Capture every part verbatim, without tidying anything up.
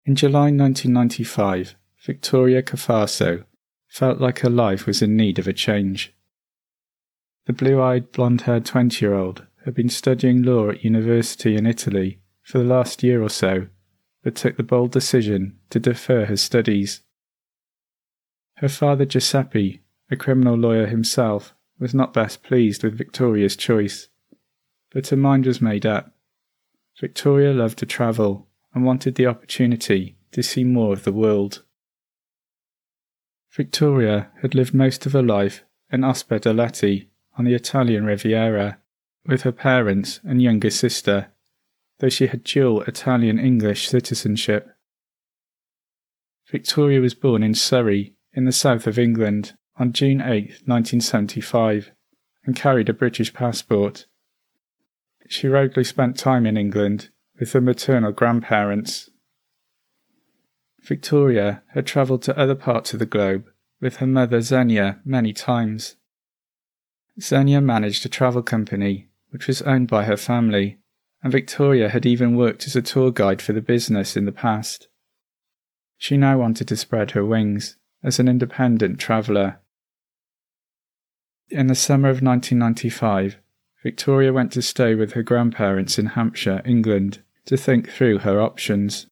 In July nineteen ninety-five, Victoria Cafarso felt like her life was in need of a change. The blue-eyed, blonde-haired twenty-year-old had been studying law at university in Italy for the last year or so, but took the bold decision to defer her studies. Her father Giuseppe, a criminal lawyer himself, was not best pleased with Victoria's choice, but her mind was made up. Victoria loved to travel and wanted the opportunity to see more of the world. Victoria had lived most of her life in Ospedaletti on the Italian Riviera with her parents and younger sister, though she had dual Italian-English citizenship. Victoria was born in Surrey, in the south of England, on June eighth, nineteen seventy-five, and carried a British passport. She regularly spent time in England with her maternal grandparents. Victoria had travelled to other parts of the globe with her mother Xenia many times. Xenia managed a travel company which was owned by her family, and Victoria had even worked as a tour guide for the business in the past. She now wanted to spread her wings as an independent traveller. In the summer of nineteen ninety-five, Victoria went to stay with her grandparents in Hampshire, England, to think through her options.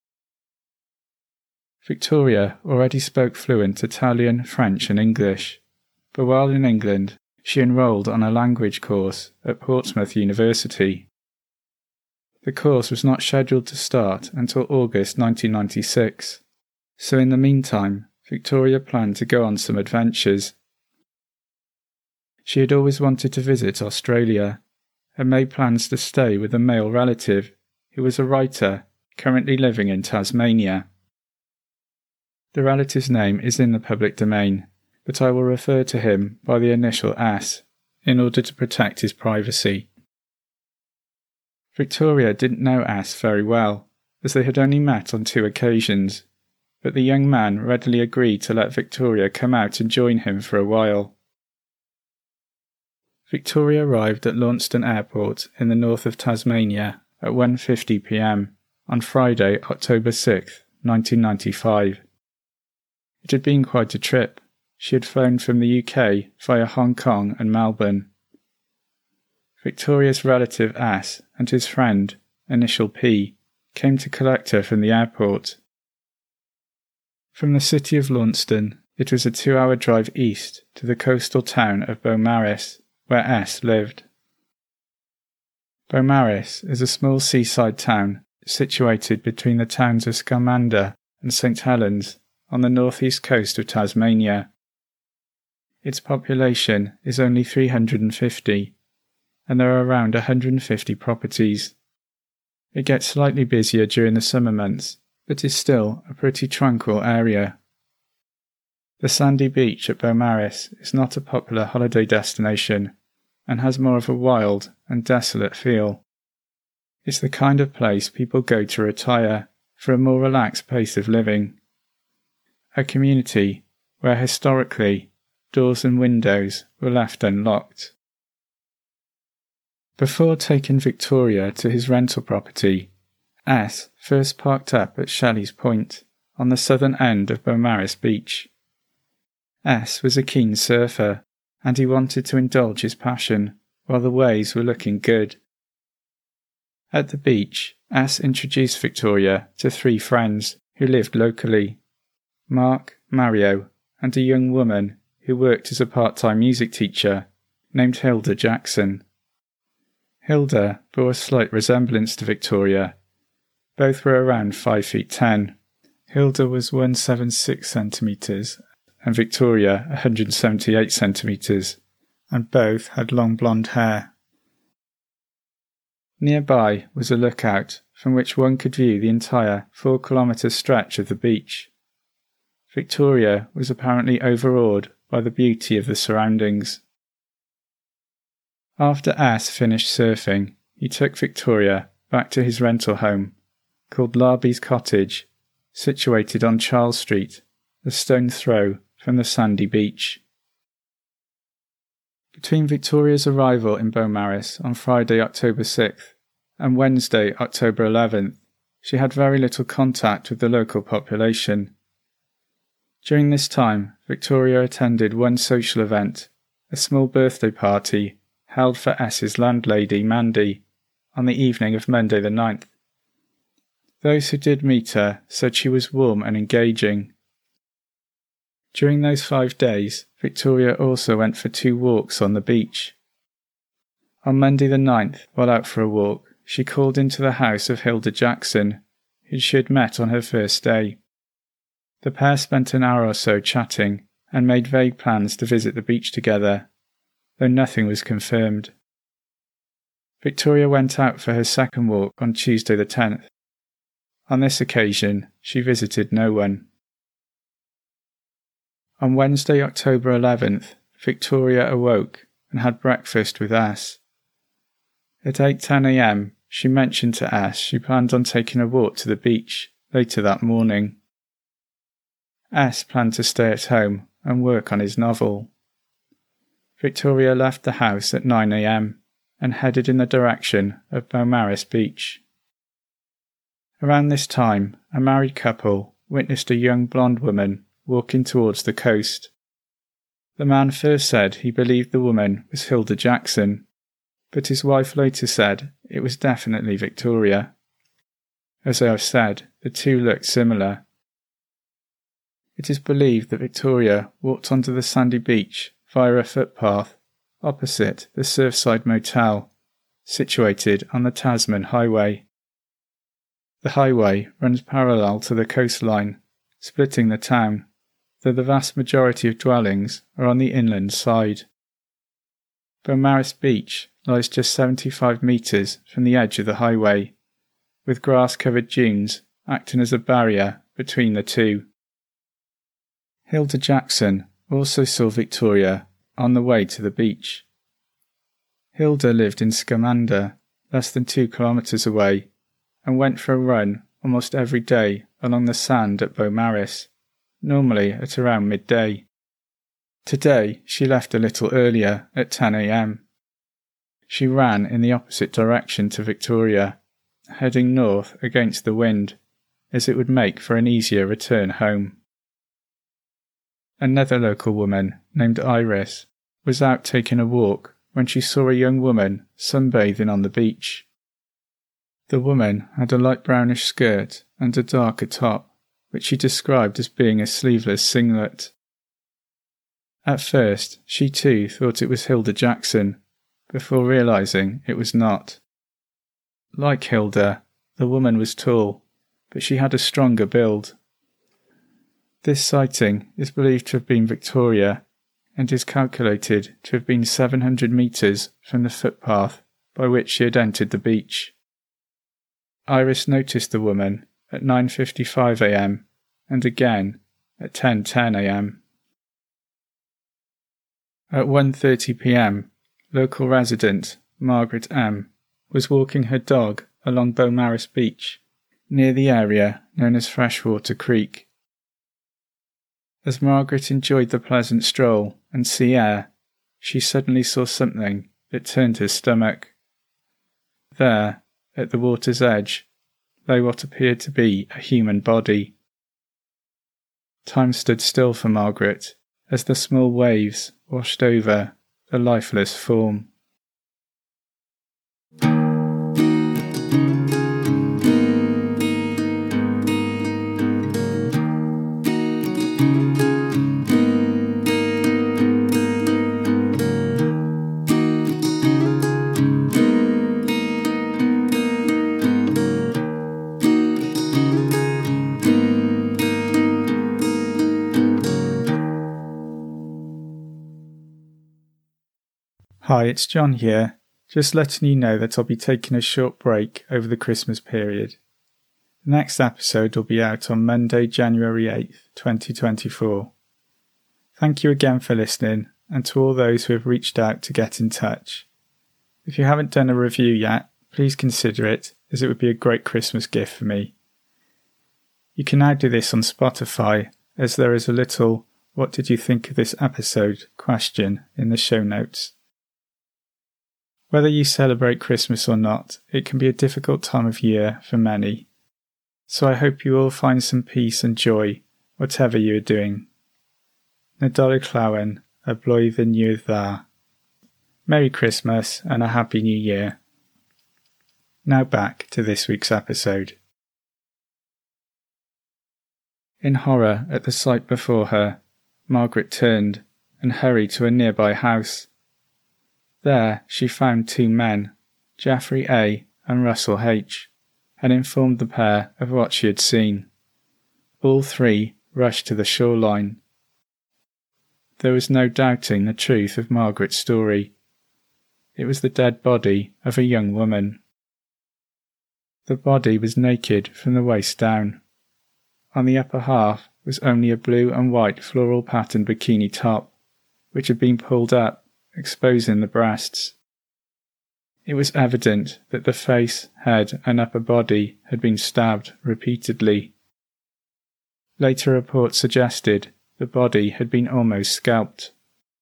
Victoria already spoke fluent Italian, French and English, but while in England, she enrolled on a language course at Portsmouth University. The course was not scheduled to start until August nineteen ninety-six, so in the meantime, Victoria planned to go on some adventures. She had always wanted to visit Australia, and made plans to stay with a male relative who was a writer currently living in Tasmania. The relative's name is in the public domain, but I will refer to him by the initial S, in order to protect his privacy. Victoria didn't know S very well, as they had only met on two occasions, but the young man readily agreed to let Victoria come out and join him for a while. Victoria arrived at Launceston Airport in the north of Tasmania at one fifty p m on Friday, October sixth, nineteen ninety-five. It had been quite a trip. She had flown from the U K via Hong Kong and Melbourne. Victoria's relative S and his friend, initial P, came to collect her from the airport. From the city of Launceston, it was a two-hour drive east to the coastal town of Beaumaris, where S lived. Beaumaris is a small seaside town situated between the towns of Scamander and Saint Helens on the northeast coast of Tasmania. Its population is only three hundred fifty, and there are around one hundred fifty properties. It gets slightly busier during the summer months, but is still a pretty tranquil area. The sandy beach at Beaumaris is not a popular holiday destination, and has more of a wild and desolate feel. It's the kind of place people go to retire for a more relaxed pace of living. A community where historically doors and windows were left unlocked. Before taking Victoria to his rental property, S first parked up at Shelley's Point on the southern end of Beaumaris Beach. S was a keen surfer, and he wanted to indulge his passion while the waves were looking good. At the beach, S introduced Victoria to three friends who lived locally: Mark, Mario, and a young woman who worked as a part-time music teacher named Hilda Jackson. Hilda bore a slight resemblance to Victoria. Both were around five feet ten. Hilda was one hundred seventy-six centimetres and Victoria one hundred seventy-eight centimetres, and both had long blonde hair. Nearby was a lookout from which one could view the entire four-kilometre stretch of the beach. Victoria was apparently overawed by the beauty of the surroundings. After S finished surfing, he took Victoria back to his rental home, called Larby's Cottage, situated on Charles Street, a stone's throw from the sandy beach. Between Victoria's arrival in Beaumaris on Friday, October sixth, and Wednesday, October eleventh, she had very little contact with the local population. During this time, Victoria attended one social event, a small birthday party held for S's landlady, Mandy, on the evening of Monday the ninth. Those who did meet her said she was warm and engaging. During those five days, Victoria also went for two walks on the beach. On Monday the ninth, while out for a walk, she called into the house of Hilda Jackson, who she had met on her first day. The pair spent an hour or so chatting and made vague plans to visit the beach together, though nothing was confirmed. Victoria went out for her second walk on Tuesday the tenth. On this occasion, she visited no one. On Wednesday, October eleventh, Victoria awoke and had breakfast with S. At eight ten a m, she mentioned to S she planned on taking a walk to the beach later that morning. S planned to stay at home and work on his novel. Victoria left the house at nine a m and headed in the direction of Beaumaris Beach. Around this time, a married couple witnessed a young blonde woman walking towards the coast. The man first said he believed the woman was Hilda Jackson, but his wife later said it was definitely Victoria. As I have said, the two looked similar. It is believed that Victoria walked onto the sandy beach via a footpath opposite the Surfside Motel, situated on the Tasman Highway. The highway runs parallel to the coastline, splitting the town, though the vast majority of dwellings are on the inland side. Beaumaris Beach lies just seventy-five metres from the edge of the highway, with grass-covered dunes acting as a barrier between the two. Hilda Jackson also saw Victoria on the way to the beach. Hilda lived in Scamander, less than two kilometres away, and went for a run almost every day along the sand at Beaumaris, normally at around midday. Today she left a little earlier at ten a m. She ran in the opposite direction to Victoria, heading north against the wind, as it would make for an easier return home. Another local woman, named Iris, was out taking a walk when she saw a young woman sunbathing on the beach. The woman had a light brownish skirt and a darker top, which she described as being a sleeveless singlet. At first, she too thought it was Hilda Jackson, before realising it was not. Like Hilda, the woman was tall, but she had a stronger build. This sighting is believed to have been Victoria, and is calculated to have been seven hundred metres from the footpath by which she had entered the beach. Iris noticed the woman at nine fifty-five a m and again at ten ten a m. At one thirty p m, local resident Margaret M was walking her dog along Beaumaris Beach, near the area known as Freshwater Creek. As Margaret enjoyed the pleasant stroll and sea air, she suddenly saw something that turned her stomach. There, at the water's edge, lay what appeared to be a human body. Time stood still for Margaret as the small waves washed over the lifeless form. Hi, it's John here, just letting you know that I'll be taking a short break over the Christmas period. The next episode will be out on Monday, January eighth, twenty twenty-four. Thank you again for listening, and to all those who have reached out to get in touch. If you haven't done a review yet, please consider it, as it would be a great Christmas gift for me. You can now do this on Spotify, as there is a little "What did you think of this episode?" question in the show notes. Whether you celebrate Christmas or not, it can be a difficult time of year for many. So I hope you all find some peace and joy, whatever you are doing. Nadolig llawen, a blwyddyn newydd dda. Merry Christmas and a Happy New Year. Now back to this week's episode. In horror at the sight before her, Margaret turned and hurried to a nearby house. There she found two men, Geoffrey A. and Russell H., and informed the pair of what she had seen. All three rushed to the shoreline. There was no doubting the truth of Margaret's story. It was the dead body of a young woman. The body was naked from the waist down. On the upper half was only a blue and white floral patterned bikini top, which had been pulled up, exposing the breasts. It was evident that the face, head and upper body had been stabbed repeatedly. Later reports suggested the body had been almost scalped.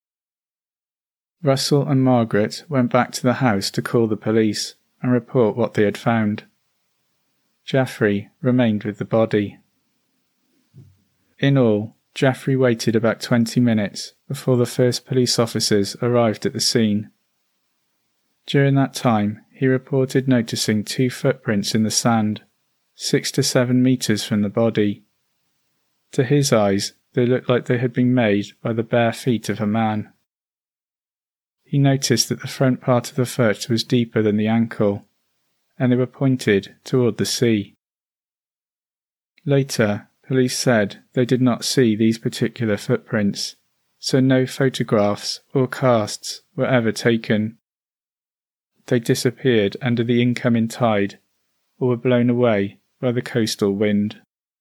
Russell and Margaret went back to the house to call the police and report what they had found. Geoffrey remained with the body. In all, Geoffrey waited about twenty minutes before the first police officers arrived at the scene. During that time, he reported noticing two footprints in the sand, six to seven metres from the body. To his eyes, they looked like they had been made by the bare feet of a man. He noticed that the front part of the foot was deeper than the ankle, and they were pointed toward the sea. Later, police said they did not see these particular footprints, so no photographs or casts were ever taken. They disappeared under the incoming tide or were blown away by the coastal wind.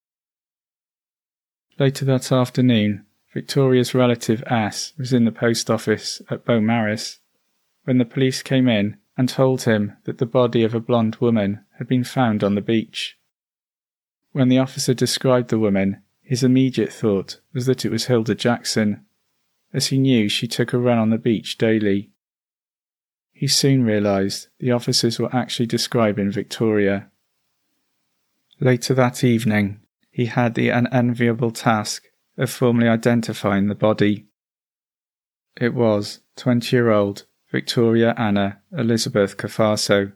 Later that afternoon, Victoria's relative S was in the post office at Beaumaris when the police came in and told him that the body of a blonde woman had been found on the beach. When the officer described the woman, his immediate thought was that it was Hilda Jackson, as he knew she took a run on the beach daily. He soon realised the officers were actually describing Victoria. Later that evening, he had the unenviable task of formally identifying the body. It was twenty-year-old Victoria Anna Elizabeth Cafarso.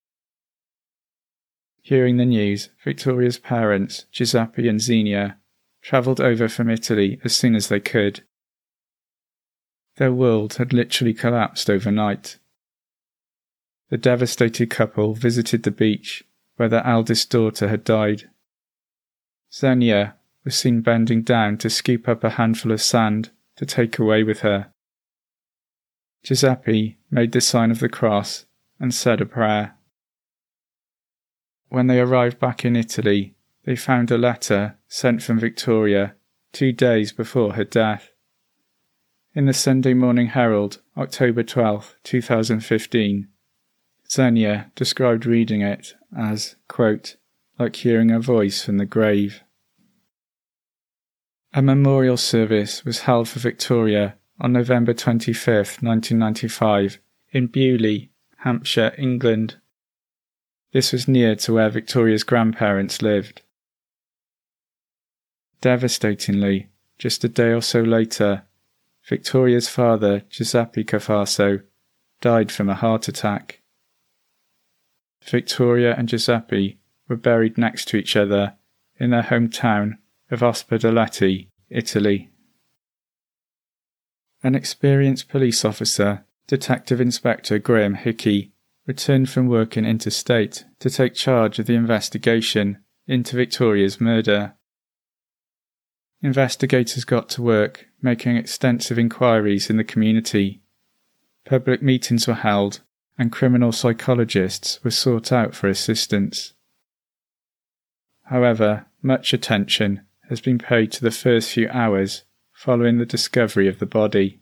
Hearing the news, Victoria's parents, Giuseppe and Xenia, travelled over from Italy as soon as they could. Their world had literally collapsed overnight. The devastated couple visited the beach where their eldest daughter had died. Xenia was seen bending down to scoop up a handful of sand to take away with her. Giuseppe made the sign of the cross and said a prayer. When they arrived back in Italy, they found a letter sent from Victoria two days before her death. In the Sunday Morning Herald, October twelfth, two thousand fifteen, Xenia described reading it as, quote, like hearing a voice from the grave. A memorial service was held for Victoria on November twenty-fifth, nineteen ninety-five, in Bewley, Hampshire, England. This was near to where Victoria's grandparents lived. Devastatingly, just a day or so later, Victoria's father, Giuseppe Cafarso, died from a heart attack. Victoria and Giuseppe were buried next to each other in their hometown of Ospedaletti, Italy. An experienced police officer, Detective Inspector Graham Hickey, returned from work in interstate to take charge of the investigation into Victoria's murder. Investigators got to work making extensive inquiries in the community. Public meetings were held and criminal psychologists were sought out for assistance. However, much attention has been paid to the first few hours following the discovery of the body.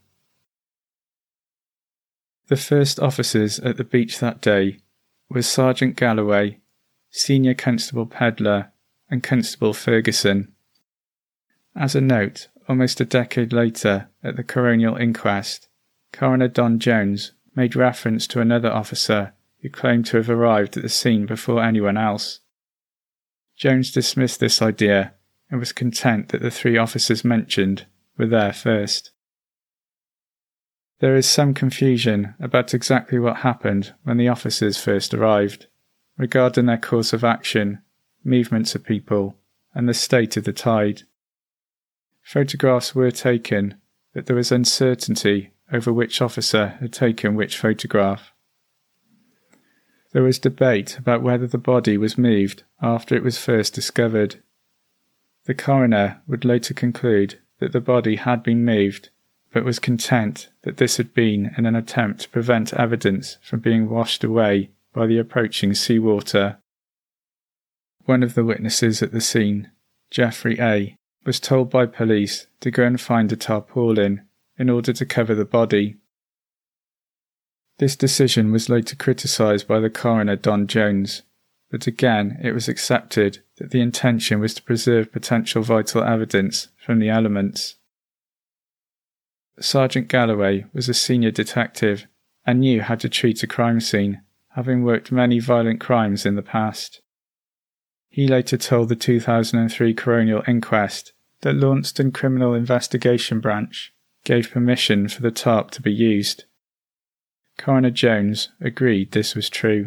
The first officers at the beach that day were Sergeant Galloway, Senior Constable Pedler, and Constable Ferguson. As a note, almost a decade later, at the coronial inquest, Coroner Don Jones made reference to another officer who claimed to have arrived at the scene before anyone else. Jones dismissed this idea and was content that the three officers mentioned were there first. There is some confusion about exactly what happened when the officers first arrived, regarding their course of action, movements of people, and the state of the tide. Photographs were taken, but there was uncertainty over which officer had taken which photograph. There was debate about whether the body was moved after it was first discovered. The coroner would later conclude that the body had been moved, but was content that this had been in an attempt to prevent evidence from being washed away by the approaching seawater. One of the witnesses at the scene, Jeffrey A., was told by police to go and find a tarpaulin in order to cover the body. This decision was later criticised by the coroner Don Jones, but again it was accepted that the intention was to preserve potential vital evidence from the elements. Sergeant Galloway was a senior detective and knew how to treat a crime scene, having worked many violent crimes in the past. He later told the two thousand three coronial inquest that Launceston Criminal Investigation Branch gave permission for the tarp to be used. Coroner Jones agreed this was true.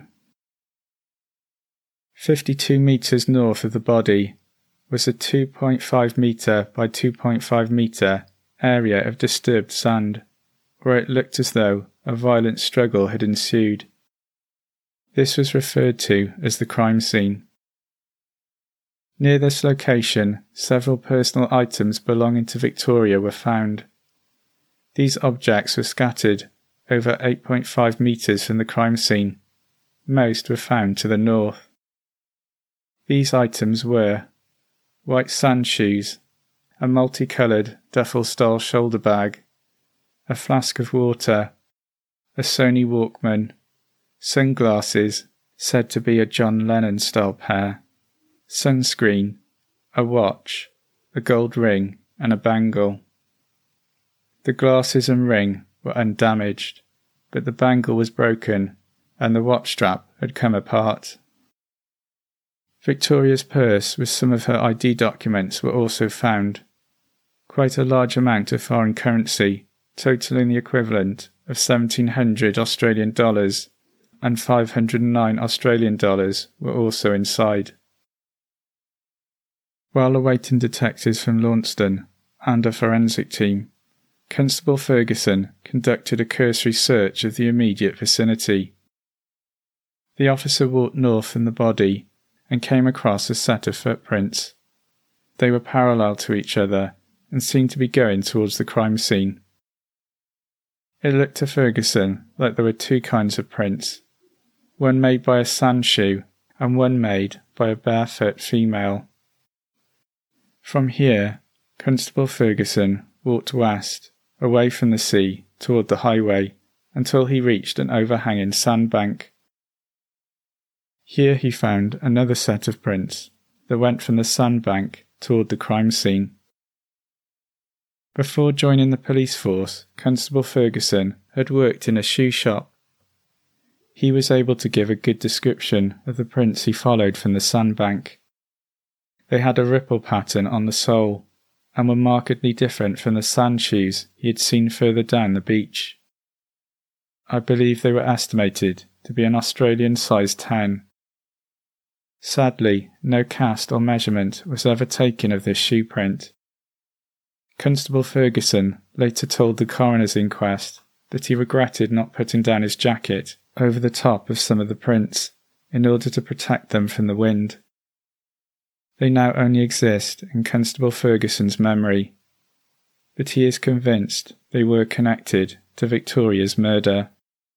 fifty-two metres north of the body was a two point five metre by two point five metre area of disturbed sand, where it looked as though a violent struggle had ensued. This was referred to as the crime scene. Near this location, several personal items belonging to Victoria were found. These objects were scattered over eight point five metres from the crime scene. Most were found to the north. These items were white sand shoes, a multicoloured duffel-style shoulder bag, a flask of water, a Sony Walkman, sunglasses said to be a John Lennon-style pair, sunscreen, a watch, a gold ring, and a bangle. The glasses and ring were undamaged, but the bangle was broken and the watch strap had come apart. Victoria's purse with some of her I D documents were also found. Quite a large amount of foreign currency, totalling the equivalent of seventeen hundred Australian dollars and five hundred nine Australian dollars, were also inside. While awaiting detectives from Launceston and a forensic team, Constable Ferguson conducted a cursory search of the immediate vicinity. The officer walked north from the body and came across a set of footprints. They were parallel to each other and seemed to be going towards the crime scene. It looked to Ferguson like there were two kinds of prints, one made by a sand shoe and one made by a barefoot female. From here, Constable Ferguson walked west, away from the sea, toward the highway, until he reached an overhanging sandbank. Here he found another set of prints that went from the sandbank toward the crime scene. Before joining the police force, Constable Ferguson had worked in a shoe shop. He was able to give a good description of the prints he followed from the sandbank. They had a ripple pattern on the sole, and were markedly different from the sand shoes he had seen further down the beach. I believe they were estimated to be an Australian size ten. Sadly, no cast or measurement was ever taken of this shoe print. Constable Ferguson later told the coroner's inquest that he regretted not putting down his jacket over the top of some of the prints in order to protect them from the wind. They now only exist in Constable Ferguson's memory, but he is convinced they were connected to Victoria's murder.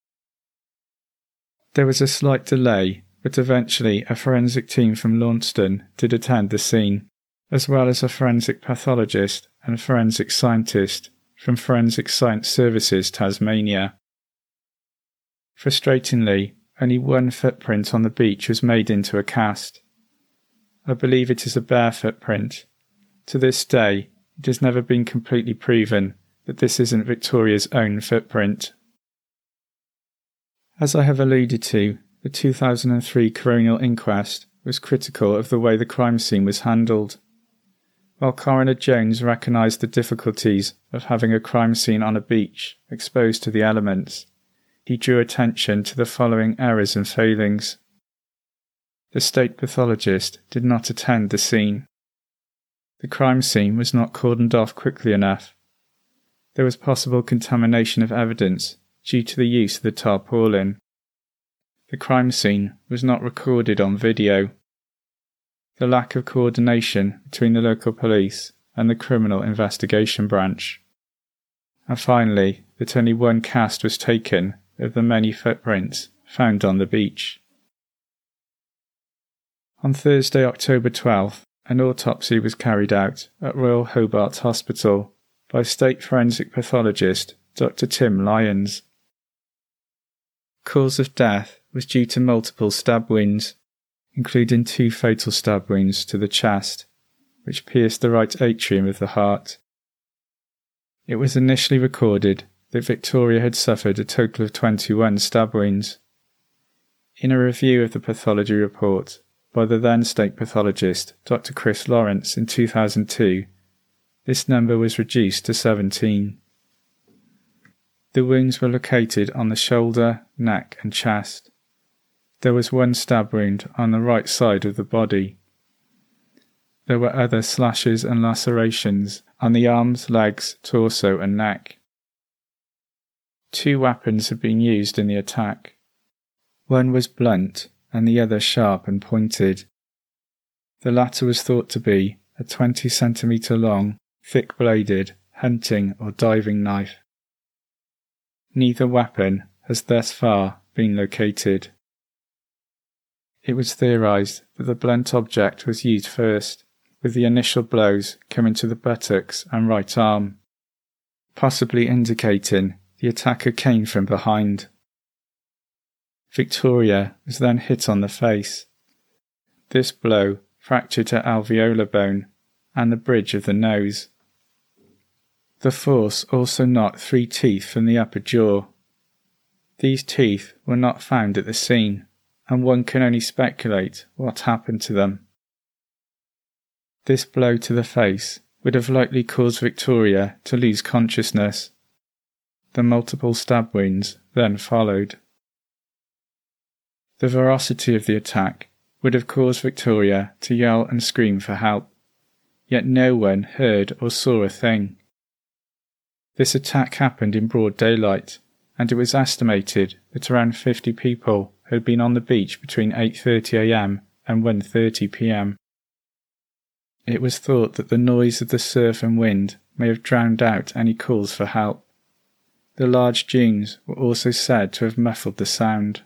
There was a slight delay, but eventually a forensic team from Launceston did attend the scene, as well as a forensic pathologist and forensic scientist from Forensic Science Services Tasmania. Frustratingly, only one footprint on the beach was made into a cast. I believe it is a bare footprint. To this day, it has never been completely proven that this isn't Victoria's own footprint. As I have alluded to, the two thousand three coronial inquest was critical of the way the crime scene was handled. While Coroner Jones recognised the difficulties of having a crime scene on a beach exposed to the elements, he drew attention to the following errors and failings. The state pathologist did not attend the scene. The crime scene was not cordoned off quickly enough. There was possible contamination of evidence due to the use of the tarpaulin. The crime scene was not recorded on video. The lack of coordination between the local police and the criminal investigation branch. And finally, that only one cast was taken of the many footprints found on the beach. On Thursday, October twelfth, an autopsy was carried out at Royal Hobart Hospital by state forensic pathologist Doctor Tim Lyons. Cause of death was due to multiple stab wounds, including two fatal stab wounds to the chest, which pierced the right atrium of the heart. It was initially recorded that Victoria had suffered a total of twenty-one stab wounds. In a review of the pathology report by the then state pathologist Doctor Chris Lawrence in two thousand two, this number was reduced to seventeen. The wounds were located on the shoulder, neck and chest. There was one stab wound on the right side of the body. There were other slashes and lacerations on the arms, legs, torso and neck. Two weapons had been used in the attack. One was blunt and the other sharp and pointed. The latter was thought to be a twenty centimetre long, thick-bladed, hunting or diving knife. Neither weapon has thus far been located. It was theorised that the blunt object was used first, with the initial blows coming to the buttocks and right arm, possibly indicating the attacker came from behind. Victoria was then hit on the face. This blow fractured her alveolar bone and the bridge of the nose. The force also knocked three teeth from the upper jaw. These teeth were not found at the scene, and one can only speculate what happened to them. This blow to the face would have likely caused Victoria to lose consciousness. The multiple stab wounds then followed. The ferocity of the attack would have caused Victoria to yell and scream for help, yet no one heard or saw a thing. This attack happened in broad daylight, and it was estimated that around fifty people had been on the beach between eight thirty a m and one thirty p m. It was thought that the noise of the surf and wind may have drowned out any calls for help. The large dunes were also said to have muffled the sound.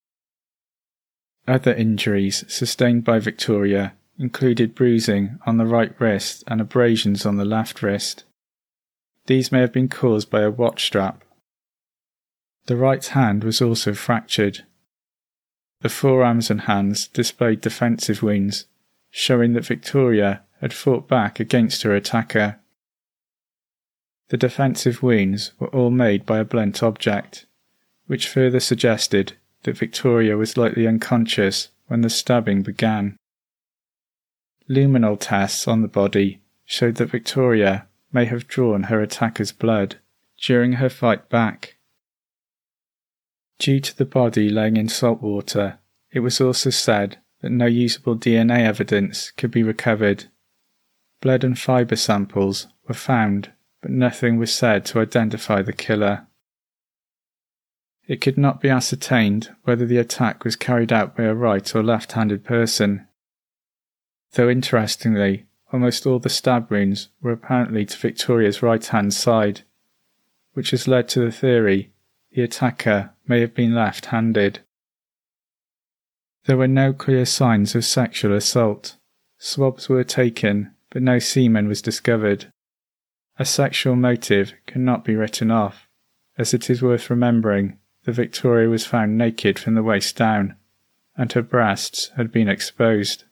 Other injuries sustained by Victoria included bruising on the right wrist and abrasions on the left wrist. These may have been caused by a watch strap. The right hand was also fractured. The forearms and hands displayed defensive wounds, showing that Victoria had fought back against her attacker. The defensive wounds were all made by a blunt object, which further suggested that Victoria was likely unconscious when the stabbing began. Luminol tests on the body showed that Victoria may have drawn her attacker's blood during her fight back. Due to the body laying in salt water, it was also said that no usable D N A evidence could be recovered. Blood and fibre samples were found, but nothing was said to identify the killer. It could not be ascertained whether the attack was carried out by a right or left-handed person, though interestingly, almost all the stab wounds were apparently to Victoria's right-hand side, which has led to the theory the attacker may have been left-handed. There were no clear signs of sexual assault. Swabs were taken, but no semen was discovered. A sexual motive cannot be written off, as it is worth remembering that Victoria was found naked from the waist down, and her breasts had been exposed.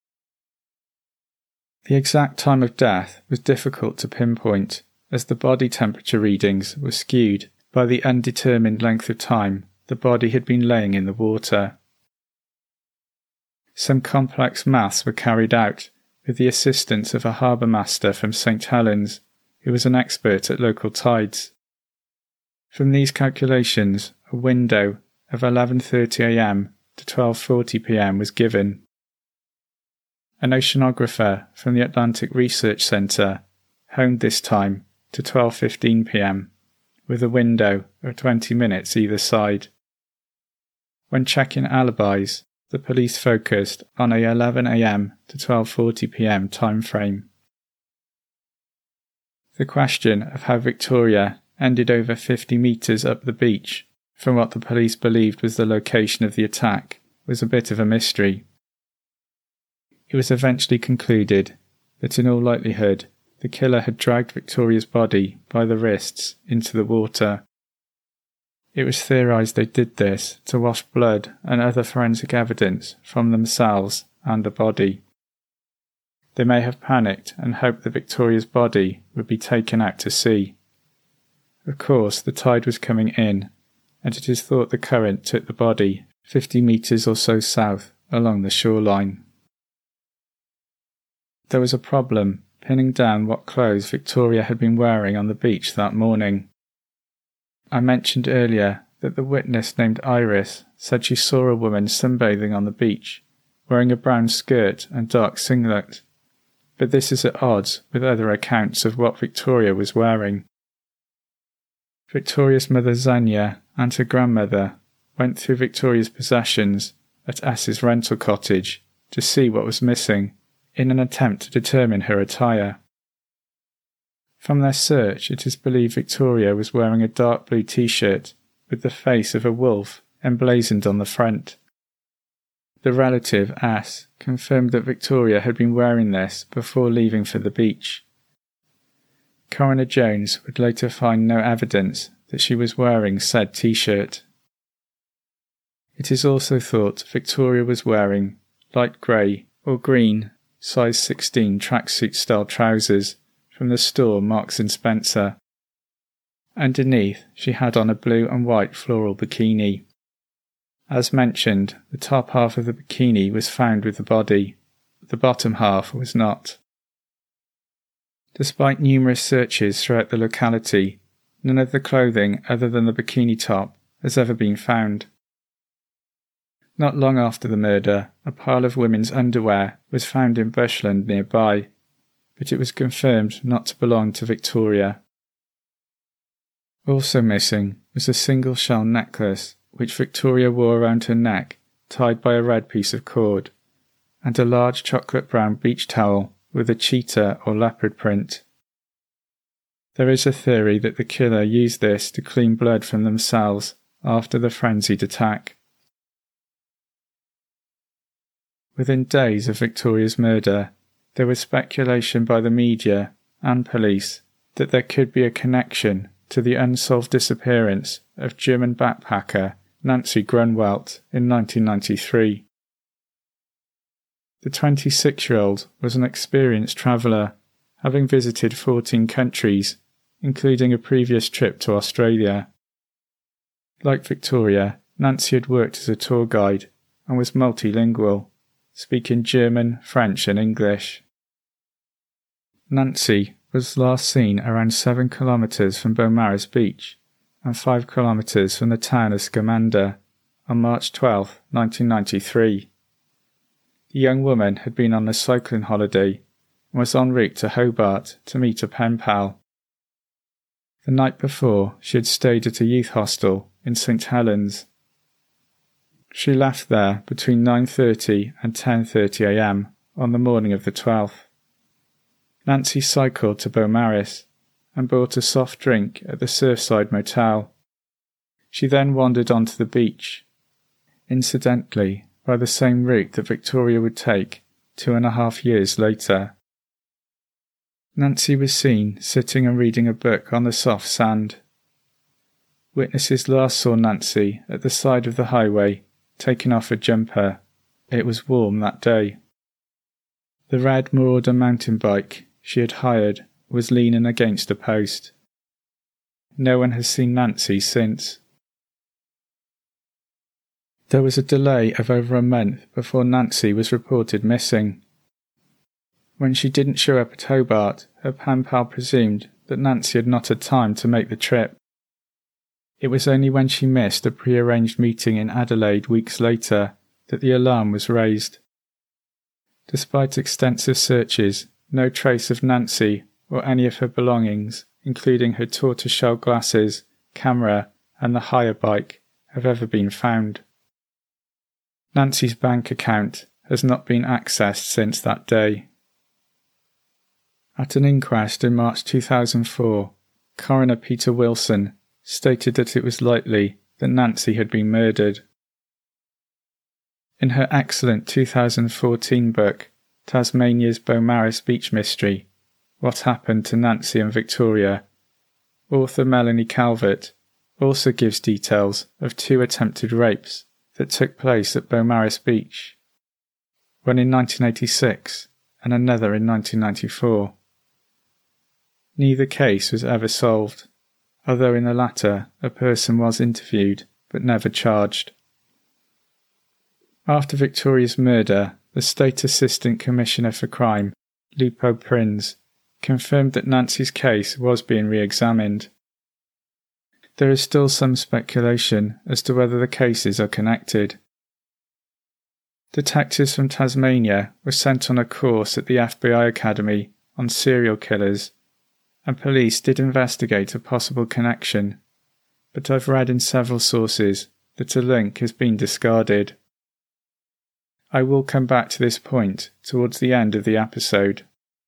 The exact time of death was difficult to pinpoint, as the body temperature readings were skewed by the undetermined length of time the body had been laying in the water. Some complex maths were carried out with the assistance of a harbour master from Saint Helens, who was an expert at local tides. From these calculations, a window of eleven thirty a m to twelve forty p m was given. An oceanographer from the Atlantic Research Centre honed this time to twelve fifteen p m, with a window of twenty minutes either side. When checking alibis, the police focused on a eleven a m to twelve forty p m time frame. The question of how Victoria ended over fifty metres up the beach from what the police believed was the location of the attack was a bit of a mystery. It was eventually concluded that in all likelihood the killer had dragged Victoria's body by the wrists into the water. It was theorised they did this to wash blood and other forensic evidence from themselves and the body. They may have panicked and hoped that Victoria's body would be taken out to sea. Of course, the tide was coming in, and it is thought the current took the body fifty metres or so south along the shoreline. There was a problem pinning down what clothes Victoria had been wearing on the beach that morning. I mentioned earlier that the witness named Iris said she saw a woman sunbathing on the beach, wearing a brown skirt and dark singlet, but this is at odds with other accounts of what Victoria was wearing. Victoria's mother Zanya and her grandmother went through Victoria's possessions at S's rental cottage to see what was missing in an attempt to determine her attire. From their search, it is believed Victoria was wearing a dark blue t-shirt with the face of a wolf emblazoned on the front. The relative, S, confirmed that Victoria had been wearing this before leaving for the beach. Coroner Jones would later find no evidence that she was wearing said t-shirt. It is also thought Victoria was wearing light grey or green size sixteen tracksuit style trousers from the store Marks and Spencer. Underneath, she had on a blue and white floral bikini. As mentioned, the top half of the bikini was found with the body. The bottom half was not. Despite numerous searches throughout the locality, none of the clothing other than the bikini top has ever been found. Not long after the murder, a pile of women's underwear was found in bushland nearby, but it was confirmed not to belong to Victoria. Also missing was a single shell necklace which Victoria wore around her neck, tied by a red piece of cord, and a large chocolate brown beach towel with a cheetah or leopard print. There is a theory that the killer used this to clean blood from themselves after the frenzied attack. Within days of Victoria's murder, there was speculation by the media and police that there could be a connection to the unsolved disappearance of German backpacker Nancy Grunwald in nineteen ninety-three. The twenty-six-year-old was an experienced traveller, having visited fourteen countries, including a previous trip to Australia. Like Victoria, Nancy had worked as a tour guide and was multilingual, speaking German, French and English. Nancy was last seen around seven kilometres from Beaumaris Beach and five kilometres from the town of Scamander on March twelfth, nineteen ninety-three. The young woman had been on a cycling holiday and was en route to Hobart to meet a pen pal. The night before, she had stayed at a youth hostel in Saint Helens. She left there between nine thirty and ten thirty a m on the morning of the twelfth. Nancy cycled to Beaumaris and bought a soft drink at the Surfside Motel. She then wandered onto the beach, incidentally by the same route that Victoria would take two and a half years later. Nancy was seen sitting and reading a book on the soft sand. Witnesses last saw Nancy at the side of the highway, taking off a jumper. It was warm that day. The red Marauder mountain bike she had hired was leaning against a post. No one has seen Nancy since. There was a delay of over a month before Nancy was reported missing. When she didn't show up at Hobart, her pen pal presumed that Nancy had not had time to make the trip. It was only when she missed a pre-arranged meeting in Adelaide weeks later that the alarm was raised. Despite extensive searches, no trace of Nancy or any of her belongings, including her tortoiseshell glasses, camera, and the hire bike, have ever been found. Nancy's bank account has not been accessed since that day. At an inquest in March two thousand four, Coroner Peter Wilson stated that it was likely that Nancy had been murdered. In her excellent two thousand fourteen book, Tasmania's Beaumaris Beach Mystery, What Happened to Nancy and Victoria, author Melanie Calvert also gives details of two attempted rapes that took place at Beaumaris Beach, one in nineteen eighty-six and another in nineteen ninety-four. Neither case was ever solved, although in the latter a person was interviewed but never charged. After Victoria's murder, the State Assistant Commissioner for Crime, Lupo Prins, confirmed that Nancy's case was being re-examined. There is still some speculation as to whether the cases are connected. Detectives from Tasmania were sent on a course at the F B I Academy on serial killers, and police did investigate a possible connection, but I've read in several sources that a link has been discarded. I will come back to this point towards the end of the episode.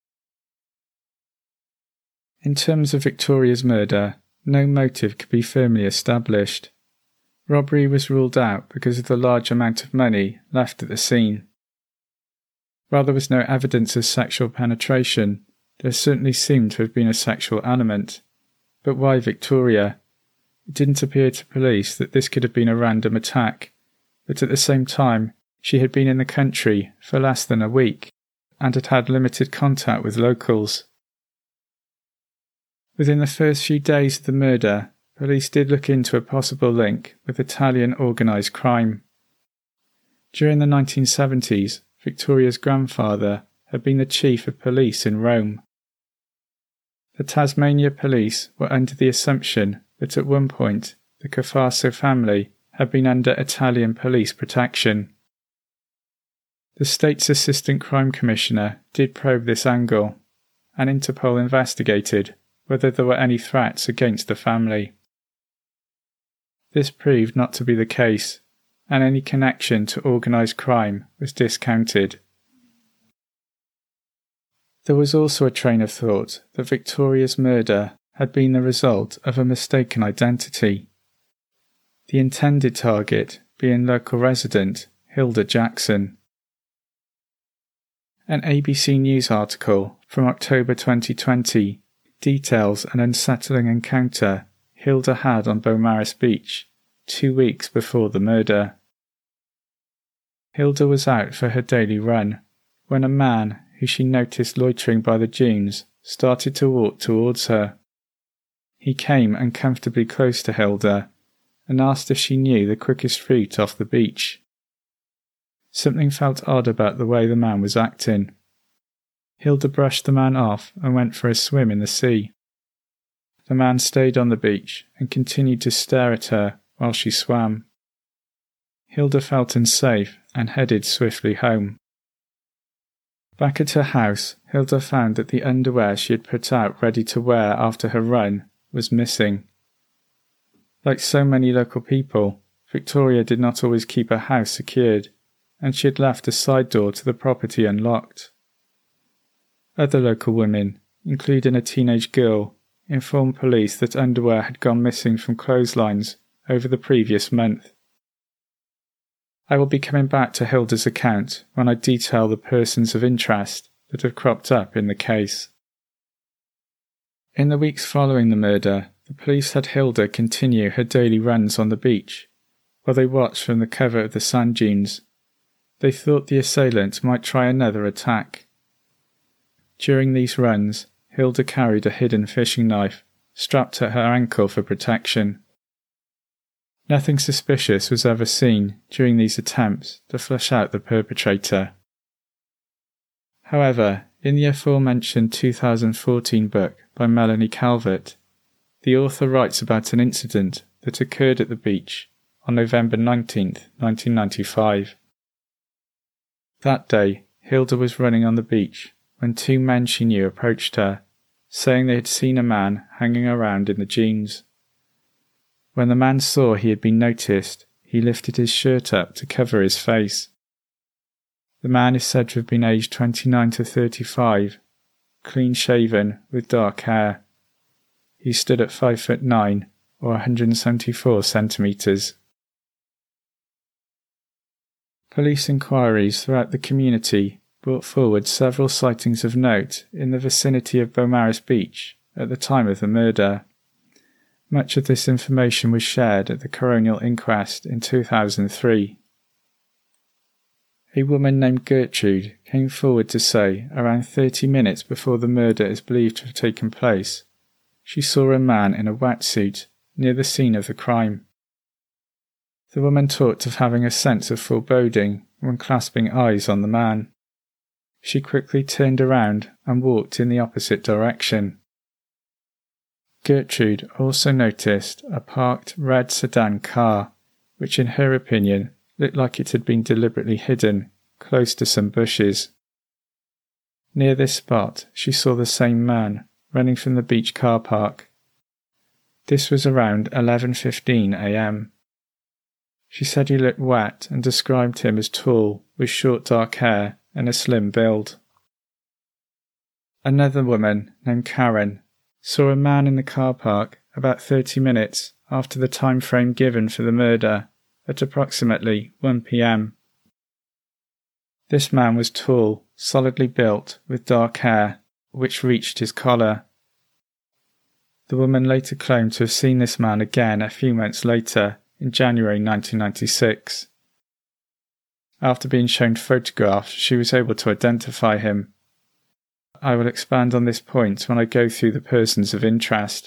In terms of Victoria's murder, no motive could be firmly established. Robbery was ruled out because of the large amount of money left at the scene. While there was no evidence of sexual penetration, there certainly seemed to have been a sexual element. But why Victoria? It didn't appear to police that this could have been a random attack, but at the same time, she had been in the country for less than a week and had had limited contact with locals. Within the first few days of the murder, police did look into a possible link with Italian organised crime. During the nineteen seventies, Victoria's grandfather had been the chief of police in Rome. The Tasmania police were under the assumption that at one point the Cafarso family had been under Italian police protection. The state's Assistant Crime Commissioner did probe this angle, and Interpol investigated whether there were any threats against the family. This proved not to be the case, and any connection to organised crime was discounted. There was also a train of thought that Victoria's murder had been the result of a mistaken identity, the intended target being local resident Hilda Jackson. An A B C News article from October twenty twenty details an unsettling encounter Hilda had on Beaumaris Beach two weeks before the murder. Hilda was out for her daily run when a man who she noticed loitering by the dunes started to walk towards her. He came uncomfortably close to Hilda and asked if she knew the quickest route off the beach. Something felt odd about the way the man was acting. Hilda brushed the man off and went for a swim in the sea. The man stayed on the beach and continued to stare at her while she swam. Hilda felt unsafe and headed swiftly home. Back at her house, Hilda found that the underwear she had put out ready to wear after her run was missing. Like so many local people, Victoria did not always keep her house secured, and she had left a side door to the property unlocked. Other local women, including a teenage girl, informed police that underwear had gone missing from clotheslines over the previous month. I will be coming back to Hilda's account when I detail the persons of interest that have cropped up in the case. In the weeks following the murder, the police had Hilda continue her daily runs on the beach, while they watched from the cover of the sand dunes. They thought the assailant might try another attack. During these runs, Hilda carried a hidden fishing knife, strapped at her ankle for protection. Nothing suspicious was ever seen during these attempts to flush out the perpetrator. However, in the aforementioned two thousand fourteen book by Melanie Calvert, the author writes about an incident that occurred at the beach on November nineteenth, nineteen ninety-five. That day, Hilda was running on the beach when two men she knew approached her, saying they had seen a man hanging around in the dunes. When the man saw he had been noticed, he lifted his shirt up to cover his face. The man is said to have been aged twenty-nine to thirty-five, clean-shaven with dark hair. He stood at five foot nine, or one hundred seventy-four centimetres. Police inquiries throughout the community brought forward several sightings of note in the vicinity of Beaumaris Beach at the time of the murder. Much of this information was shared at the coronial inquest in two thousand three. A woman named Gertrude came forward to say around thirty minutes before the murder is believed to have taken place, she saw a man in a wetsuit near the scene of the crime. The woman talked of having a sense of foreboding when clasping eyes on the man. She quickly turned around and walked in the opposite direction. Gertrude also noticed a parked red sedan car, which in her opinion looked like it had been deliberately hidden close to some bushes. Near this spot she saw the same man running from the beach car park. This was around eleven fifteen a m. She said he looked wet and described him as tall, with short dark hair and a slim build. Another woman, named Karen, saw a man in the car park about thirty minutes after the time frame given for the murder, at approximately one p m. This man was tall, solidly built, with dark hair, which reached his collar. The woman later claimed to have seen this man again a few months later, in January nineteen ninety-six. After being shown photographs, she was able to identify him. I will expand on this point when I go through the persons of interest.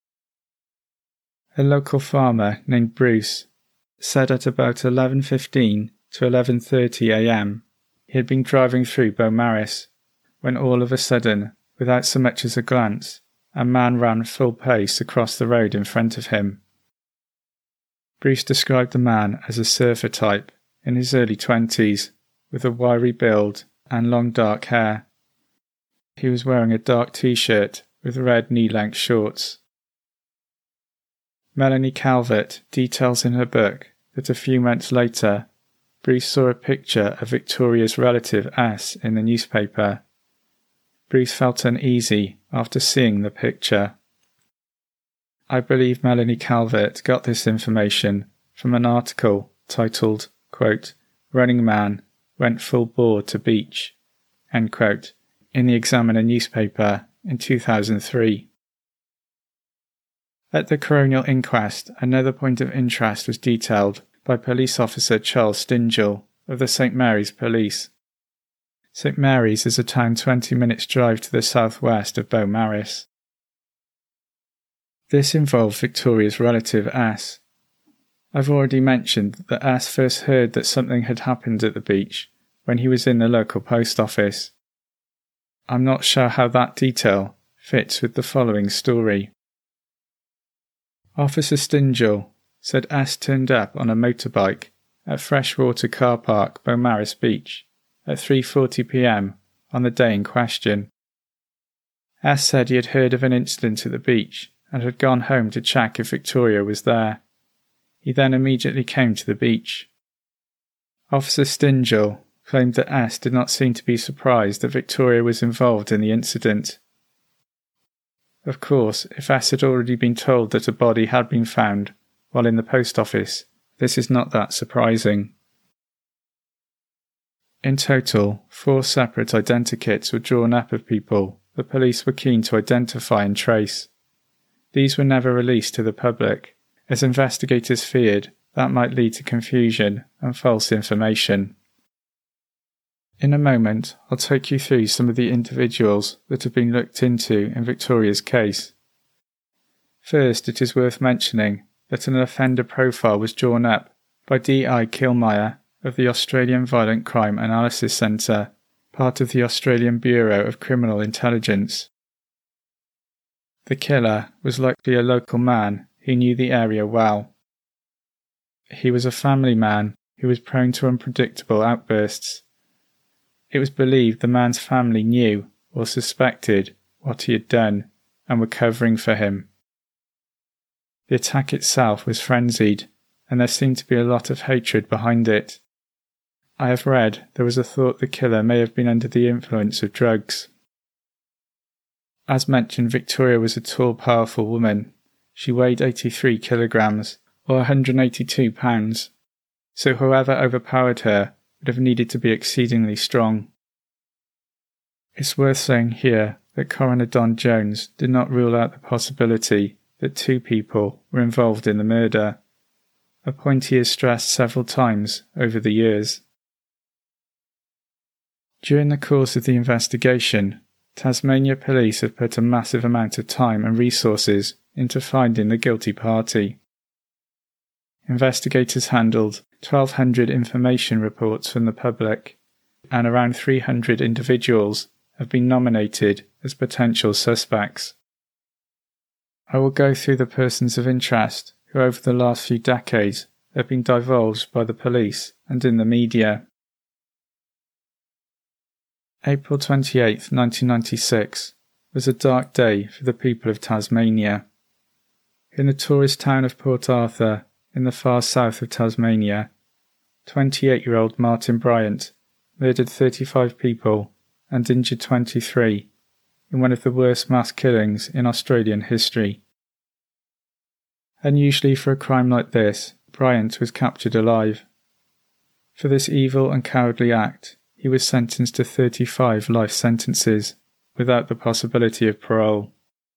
A local farmer named Bruce said at about eleven fifteen to eleven thirty a m he had been driving through Beaumaris, when all of a sudden, without so much as a glance, a man ran full pace across the road in front of him. Bruce described the man as a surfer type, in his early twenties, with a wiry build and long dark hair. He was wearing a dark t-shirt with red knee-length shorts. Melanie Calvert details in her book that a few months later, Bruce saw a picture of Victoria's relative S in the newspaper. Bruce felt uneasy after seeing the picture. I believe Melanie Calvert got this information from an article titled, quote, "Running Man Went Full Bore to Beach," end quote, in the Examiner newspaper in two thousand three. At the coronial inquest, another point of interest was detailed by Police Officer Charles Stingel of the Saint Mary's Police. Saint Mary's is a town twenty minutes drive to the southwest of Beaumaris. This involved Victoria's relative S. I've already mentioned that S first heard that something had happened at the beach when he was in the local post office. I'm not sure how that detail fits with the following story. Officer Stingel said S turned up on a motorbike at Freshwater Car Park, Beaumaris Beach, at three forty p m on the day in question. S said he had heard of an incident at the beach and had gone home to check if Victoria was there. He then immediately came to the beach. Officer Stingel claimed that S did not seem to be surprised that Victoria was involved in the incident. Of course, if S had already been told that a body had been found while in the post office, this is not that surprising. In total, four separate identikits were drawn up of people the police were keen to identify and trace. These were never released to the public, as investigators feared that might lead to confusion and false information. In a moment, I'll take you through some of the individuals that have been looked into in Victoria's case. First, it is worth mentioning that an offender profile was drawn up by D I Kilmeyer of the Australian Violent Crime Analysis Centre, part of the Australian Bureau of Criminal Intelligence. The killer was likely a local man who knew the area well. He was a family man who was prone to unpredictable outbursts. It was believed the man's family knew or suspected what he had done and were covering for him. The attack itself was frenzied, and there seemed to be a lot of hatred behind it. I have read there was a thought the killer may have been under the influence of drugs. As mentioned, Victoria was a tall, powerful woman. She weighed eighty-three kilograms, or one hundred eighty-two pounds, so whoever overpowered her would have needed to be exceedingly strong. It's worth saying here that Coroner Don Jones did not rule out the possibility that two people were involved in the murder, a point he has stressed several times over the years. During the course of the investigation, Tasmania Police have put a massive amount of time and resources into finding the guilty party. Investigators handled twelve hundred information reports from the public, and around three hundred individuals have been nominated as potential suspects. I will go through the persons of interest who over the last few decades have been divulged by the police and in the media. April twenty-eighth, nineteen ninety-six was a dark day for the people of Tasmania. In the tourist town of Port Arthur, in the far south of Tasmania, twenty-eight-year-old Martin Bryant murdered thirty-five people and injured twenty-three in one of the worst mass killings in Australian history. Unusually for a crime like this, Bryant was captured alive. For this evil and cowardly act, he was sentenced to thirty-five life sentences, without the possibility of parole.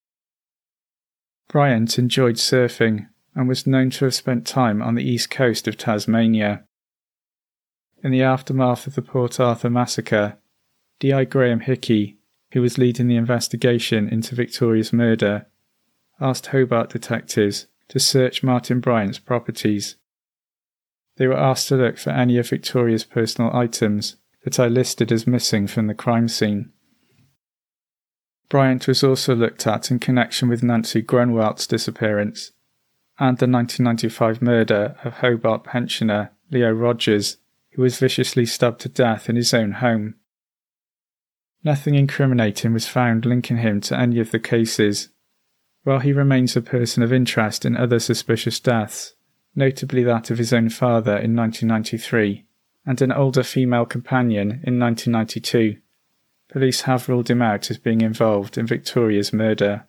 Bryant enjoyed surfing and was known to have spent time on the east coast of Tasmania. In the aftermath of the Port Arthur massacre, D I Graham Hickey, who was leading the investigation into Victoria's murder, asked Hobart detectives to search Martin Bryant's properties. They were asked to look for any of Victoria's personal items that I listed as missing from the crime scene. Bryant was also looked at in connection with Nancy Grunwald's disappearance and the nineteen ninety-five murder of Hobart pensioner Leo Rogers, who was viciously stabbed to death in his own home. Nothing incriminating was found linking him to any of the cases, while he remains a person of interest in other suspicious deaths, notably that of his own father in nineteen ninety-three. And an older female companion in nineteen ninety-two. Police have ruled him out as being involved in Victoria's murder.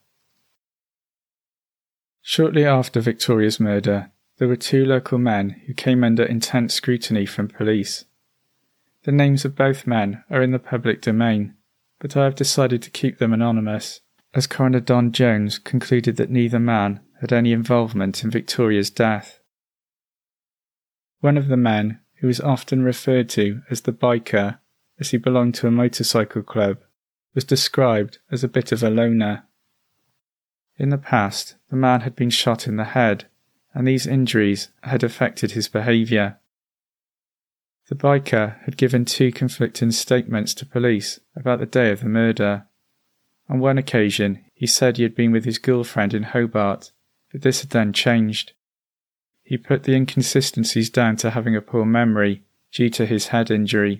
Shortly after Victoria's murder, there were two local men who came under intense scrutiny from police. The names of both men are in the public domain, but I have decided to keep them anonymous, as Coroner Don Jones concluded that neither man had any involvement in Victoria's death. One of the men, who was often referred to as the biker, as he belonged to a motorcycle club, was described as a bit of a loner. In the past, the man had been shot in the head, and these injuries had affected his behaviour. The biker had given two conflicting statements to police about the day of the murder. On one occasion, he said he had been with his girlfriend in Hobart, but this had then changed. He put the inconsistencies down to having a poor memory due to his head injury.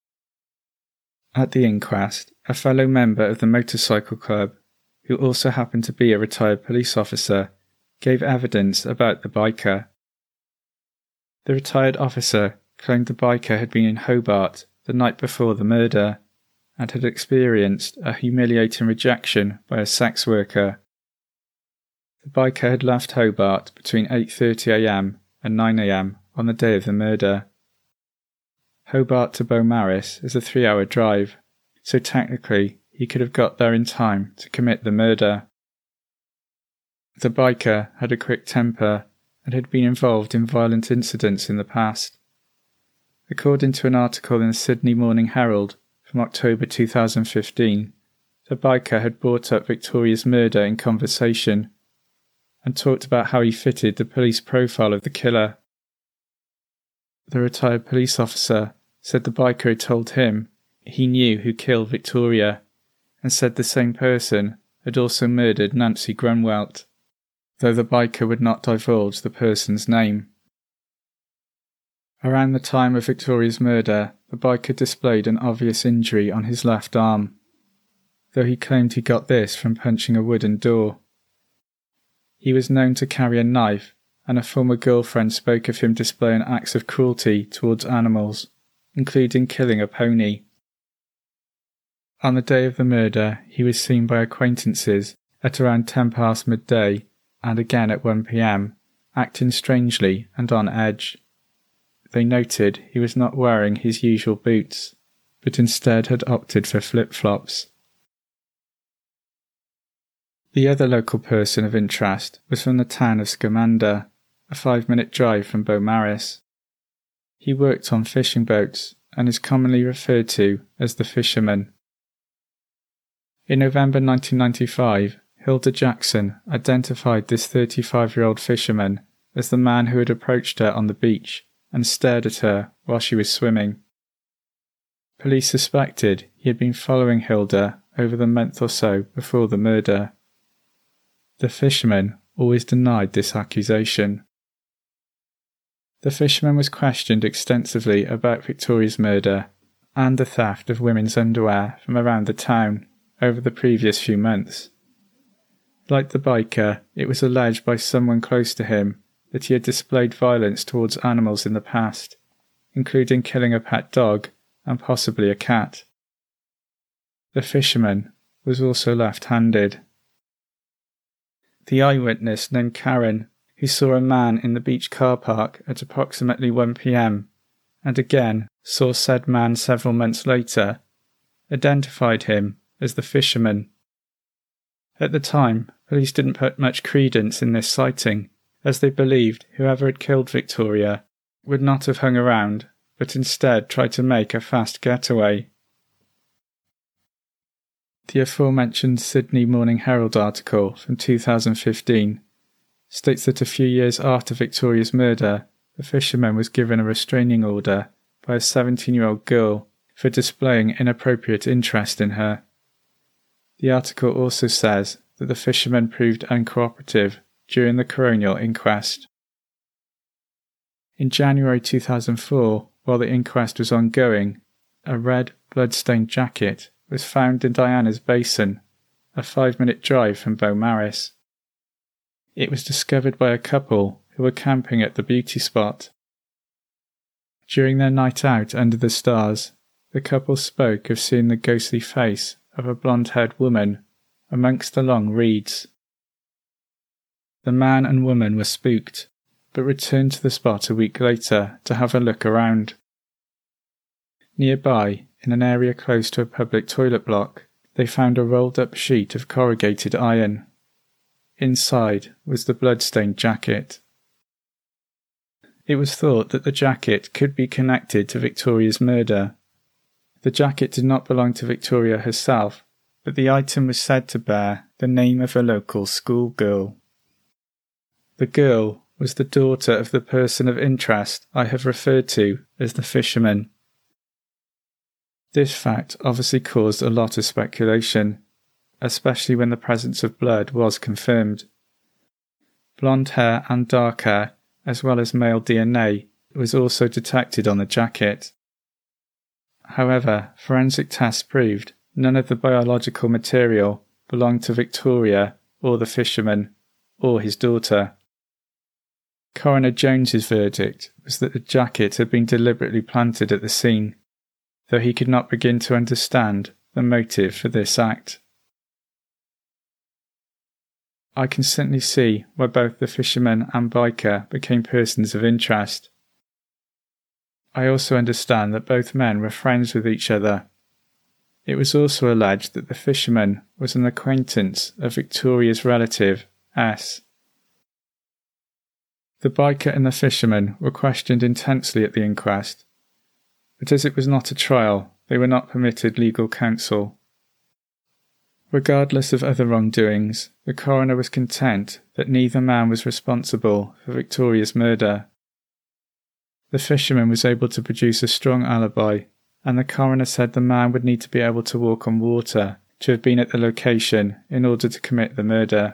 At the inquest, a fellow member of the motorcycle club, who also happened to be a retired police officer, gave evidence about the biker. The retired officer claimed the biker had been in Hobart the night before the murder and had experienced a humiliating rejection by a sex worker. The biker had left Hobart between eight thirty a m and nine a m on the day of the murder. Hobart to Beaumaris is a three-hour drive, so technically he could have got there in time to commit the murder. The biker had a quick temper and had been involved in violent incidents in the past. According to an article in the Sydney Morning Herald from October two thousand fifteen, the biker had brought up Victoria's murder in conversation. and talked about how he fitted the police profile of the killer. The retired police officer said the biker had told him he knew who killed Victoria, and said the same person had also murdered Nancy Grunwelt, though the biker would not divulge the person's name. Around the time of Victoria's murder, the biker displayed an obvious injury on his left arm, though he claimed he got this from punching a wooden door. He was known to carry a knife, and a former girlfriend spoke of him displaying acts of cruelty towards animals, including killing a pony. On the day of the murder, he was seen by acquaintances at around ten past midday and again at one p m, acting strangely and on edge. They noted he was not wearing his usual boots, but instead had opted for flip-flops. The other local person of interest was from the town of Scamander, a five-minute drive from Beaumaris. He worked on fishing boats and is commonly referred to as the fisherman. In November nineteen ninety-five, Hilda Jackson identified this thirty-five-year-old fisherman as the man who had approached her on the beach and stared at her while she was swimming. Police suspected he had been following Hilda over the month or so before the murder. The fisherman always denied this accusation. The fisherman was questioned extensively about Victoria's murder and the theft of women's underwear from around the town over the previous few months. Like the biker, it was alleged by someone close to him that he had displayed violence towards animals in the past, including killing a pet dog and possibly a cat. The fisherman was also left-handed. The eyewitness named Karen, who saw a man in the beach car park at approximately one p m, and again saw said man several months later, identified him as the fisherman. At the time, police didn't put much credence in this sighting, as they believed whoever had killed Victoria would not have hung around, but instead tried to make a fast getaway. The aforementioned Sydney Morning Herald article from two thousand fifteen states that a few years after Victoria's murder, the fisherman was given a restraining order by a seventeen-year-old girl for displaying inappropriate interest in her. The article also says that the fisherman proved uncooperative during the coronial inquest. In January two thousand four, while the inquest was ongoing, a red, blood-stained jacket was found in Diana's Basin, a five-minute drive from Beaumaris. It was discovered by a couple who were camping at the beauty spot. During their night out under the stars, the couple spoke of seeing the ghostly face of a blonde-haired woman amongst the long reeds. The man and woman were spooked, but returned to the spot a week later to have a look around. Nearby, in an area close to a public toilet block, they found a rolled-up sheet of corrugated iron. Inside was the blood-stained jacket. It was thought that the jacket could be connected to Victoria's murder. The jacket did not belong to Victoria herself, but the item was said to bear the name of a local schoolgirl. The girl was the daughter of the person of interest I have referred to as the fisherman. This fact obviously caused a lot of speculation, especially when the presence of blood was confirmed. Blonde hair and dark hair, as well as male D N A, was also detected on the jacket. However, forensic tests proved none of the biological material belonged to Victoria or the fisherman, or his daughter. Coroner Jones's verdict was that the jacket had been deliberately planted at the scene, though he could not begin to understand the motive for this act. I can certainly see why both the fisherman and biker became persons of interest. I also understand that both men were friends with each other. It was also alleged that the fisherman was an acquaintance of Victoria's relative, S. The biker and the fisherman were questioned intensely at the inquest, but as it was not a trial, they were not permitted legal counsel. Regardless of other wrongdoings, the coroner was content that neither man was responsible for Victoria's murder. The fisherman was able to produce a strong alibi, and the coroner said the man would need to be able to walk on water to have been at the location in order to commit the murder.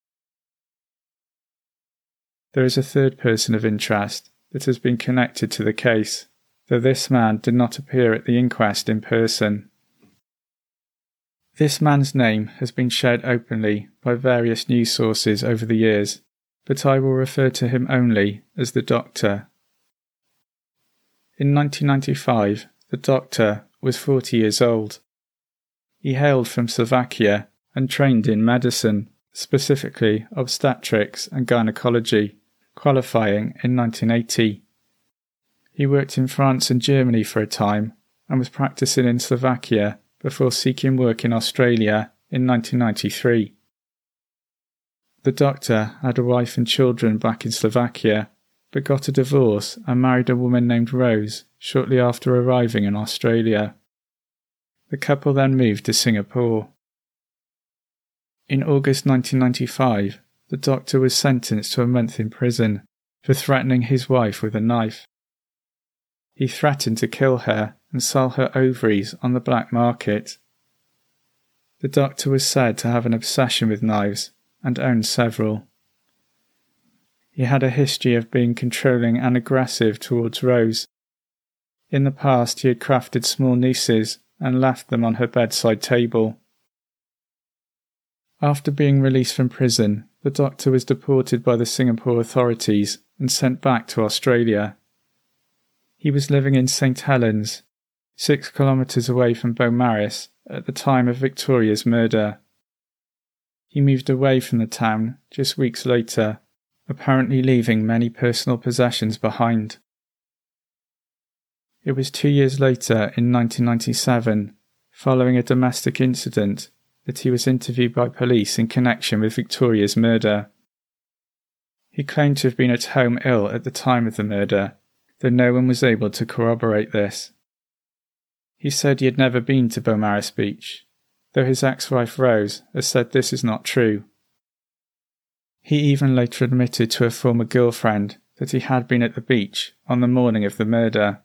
There is a third person of interest that has been connected to the case, though this man did not appear at the inquest in person. This man's name has been shared openly by various news sources over the years, but I will refer to him only as the Doctor. In nineteen ninety-five, the Doctor was forty years old. He hailed from Slovakia and trained in medicine, specifically obstetrics and gynecology, qualifying in nineteen eighty. He worked in France and Germany for a time and was practicing in Slovakia before seeking work in Australia in nineteen ninety-three. The Doctor had a wife and children back in Slovakia, but got a divorce and married a woman named Rose shortly after arriving in Australia. The couple then moved to Singapore. In August nineteen ninety-five, the Doctor was sentenced to a month in prison for threatening his wife with a knife. He threatened to kill her and sell her ovaries on the black market. The Doctor was said to have an obsession with knives and owned several. He had a history of being controlling and aggressive towards Rose. In the past, he had crafted small nooses and left them on her bedside table. After being released from prison, the Doctor was deported by the Singapore authorities and sent back to Australia. He was living in Saint Helens, six kilometres away from Beaumaris, at the time of Victoria's murder. He moved away from the town just weeks later, apparently leaving many personal possessions behind. It was two years later, in nineteen ninety-seven, following a domestic incident, that he was interviewed by police in connection with Victoria's murder. He claimed to have been at home ill at the time of the murder, though no one was able to corroborate this. He said he had never been to Beaumaris Beach, though his ex-wife Rose has said this is not true. He even later admitted to a former girlfriend that he had been at the beach on the morning of the murder.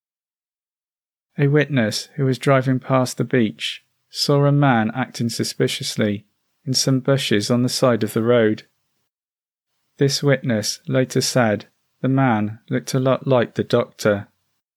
A witness who was driving past the beach saw a man acting suspiciously in some bushes on the side of the road. This witness later said the man looked a lot like the Doctor.